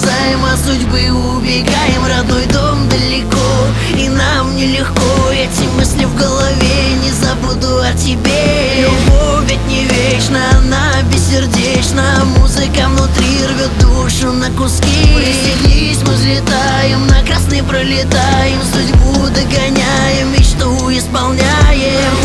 ускользаем от судьбы, убегаем, родной дом далеко, и нам нелегко. Эти мысли в голове, не забуду о тебе. Любовь ведь не вечна, она бессердечна. Музыка внутри рвет душу на куски. Пристегнись, мы взлетаем, на красный пролетаем, судьбу догоняем, мечту исполняем.